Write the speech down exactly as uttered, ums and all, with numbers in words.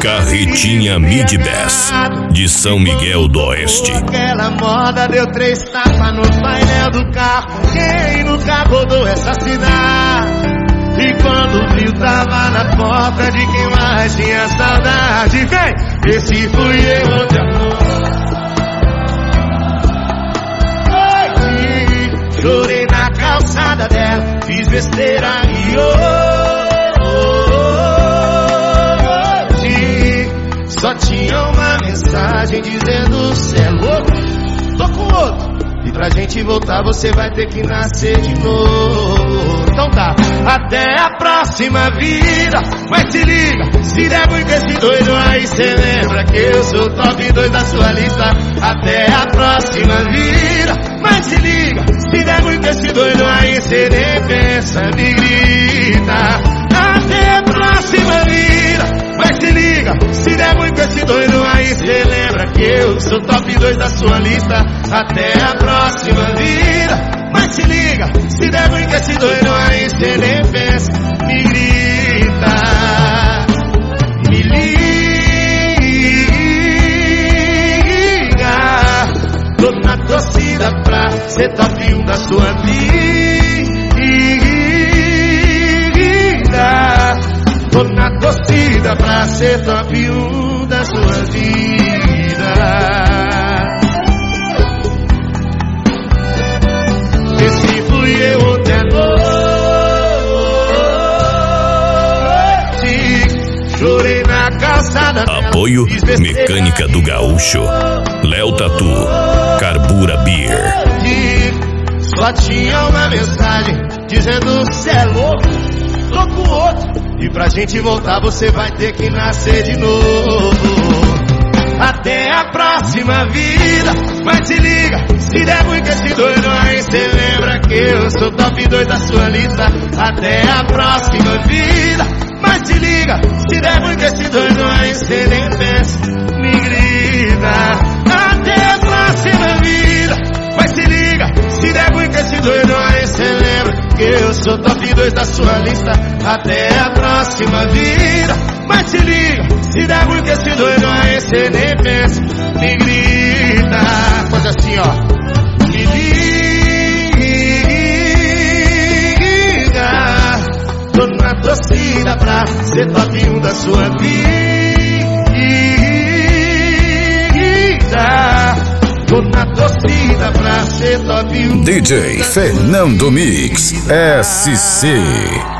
Carretinha Mid Bass, de São Miguel do Oeste. Aquela moda deu três tapas no painel do carro. Quem nunca rodou essa cidade? E quando viu tava na porta de quem mais tinha saudade. Vem, esse fui eu ontem à noite. Chorei na calçada dela, fiz besteira e hoje só tinha uma mensagem dizendo: cê é louco, tô com outro. E pra gente voltar você vai ter que nascer de novo. Então tá, até a próxima vida. Mas se liga, se der muito esse doido aí, cê lembra que eu sou top dois da sua lista. Até a próxima vida. Mas se liga, se der muito esse doido aí, cê nem pensa, me grita. Até a próxima vida. Mas se liga, se der muito esse doido aí, cê lembra que eu sou top dois da sua lista. Até a próxima vida. Mas se liga, se der muito esse doido aí, cê nem pensa, me grita. Me liga, tô na torcida pra ser top um da sua vida. Tô na torcida pra ser top um da sua vida. Esse fui eu ontem à noite. Chorei na calçada. Apoio Mecânica do Gaúcho, Léo Tatu, Carbura Beer. Só tinha uma mensagem dizendo: cê é louco, tô com outro. E pra gente voltar você vai ter que nascer de novo. Até a próxima vida. Mas se liga, se der muito esse doido aí, cê lembra que eu sou top dois da sua lista. Até a próxima vida. Mas se liga, se der muito esse doido aí, cê nem pensa, me grita. Até a próxima vida. Mas se liga, se der muito esse doido aí, cê lembra que eu sou top dois da sua lista. Até a próxima vida. Mas se liga, se der muito esse doido aí, cê nem pensa, me grita. Faz assim, ó. Me liga, tô na torcida pra ser top um da sua vida. Tô na torcida pra ser top um. D J Fernando Mix S C.